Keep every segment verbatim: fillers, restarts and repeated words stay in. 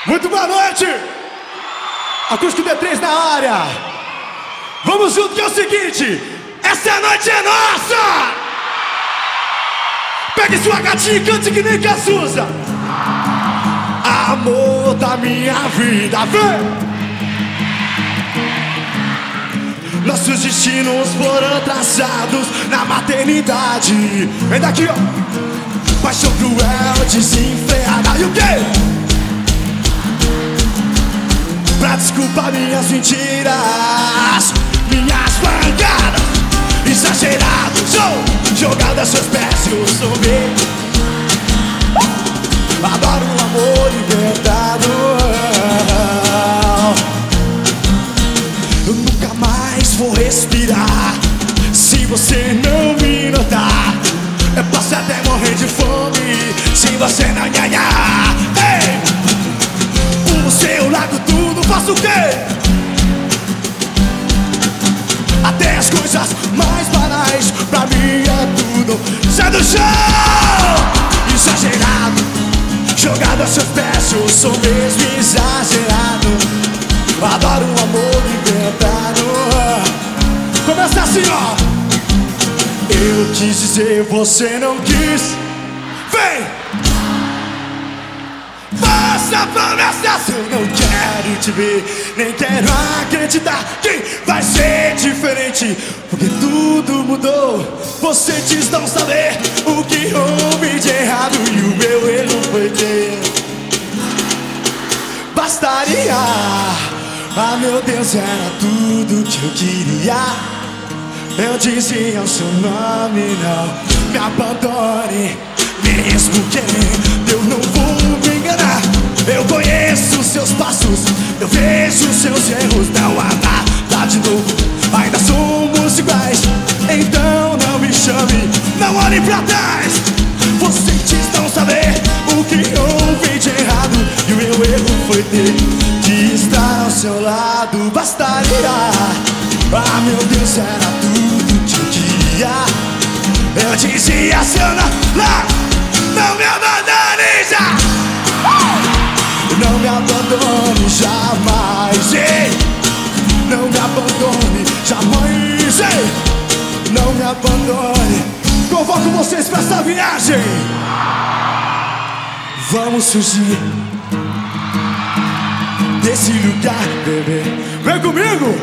Muito boa noite! Acústico D três na área! Vamos junto que é o seguinte: essa noite é nossa! Pegue sua gatinha e cante que nem Cazuza. Amor da minha vida, vem! Nossos destinos foram traçados na maternidade. Vem daqui, ó! Paixão cruel, desenfreada. E o quê? Pra desculpar minhas mentiras, minhas pancadas, exagerado, show, jogado a seus pés, eu sou meu. Adoro um amor inventado. Eu nunca mais vou respirar se você não me notar. Eu posso até morrer de fome se você não ganhar. Ei! Por seu lado tudo, faço o quê? Até as coisas mais banais pra mim é tudo. Sai do chão! Exagerado, jogado a seus pés, eu sou mesmo exagerado. Adoro um amor inventado. Começa assim, ó. Eu quis dizer, você não quis. Vem! Faça promessas, eu não quero te ver, nem quero acreditar que vai ser diferente, porque tudo mudou. Você diz não saber o que houve de errado, e o meu erro foi ter. Bastaria, ah meu Deus, era tudo que eu queria. Eu dizia o seu nome, não me abandone, mesmo querendo, eu não vou me enganar. Eu conheço seus passos, eu vejo seus erros. Não há nada de novo, ainda somos iguais. Então não me chame, não olhe pra trás. Você diz não saber o que houve de errado, e o meu erro foi ter que estar ao seu lado. Bastaria, ah meu Deus, era tudo que eu queria. Eu dizia seu nome, não me abandone já. Não me abandone jamais, ei. Não me abandone jamais, ei. Não me abandone. Convoco vocês pra essa viagem. Vamos fugir desse lugar, bebê. Vem comigo.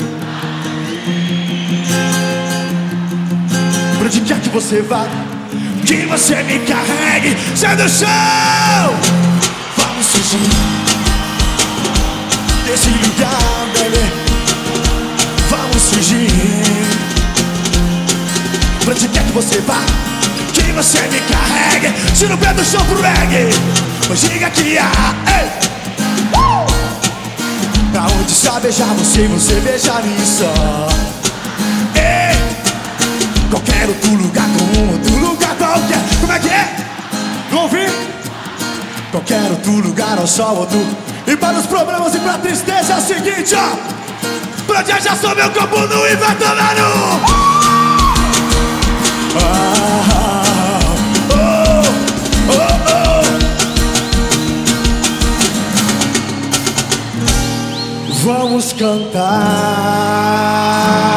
Pra onde quer que você vá, que você me carregue, sai do chão. Vamos fugir desse lugar, bebê. Vamos fugir. Pra onde quer que você vá, que você me carregue, tira o pé do chão pro reggae. Mas diga que há, ei. Uh! Pra onde só beijar você, você beijar mim só. Ei. Qualquer outro lugar com outro lugar qualquer. Como é que é? Não ouvi? Qualquer outro lugar ao sol outro. E para os problemas e pra tristeza é o seguinte, ó. Pra já já sou meu corpo nu e vai tomar no. Ah, oh, oh, oh. Vamos cantar.